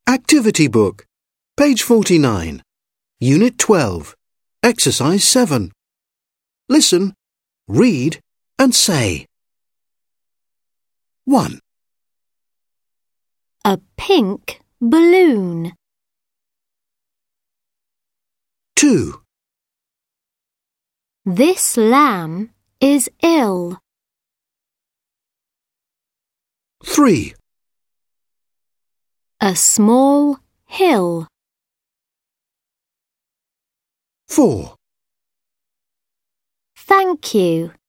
Activity book, page 49, Unit 12, Exercise 7. Listen, read and say. 1. A pink balloon. 2. This lamb is ill. 3. A small hill. 4. Thank you.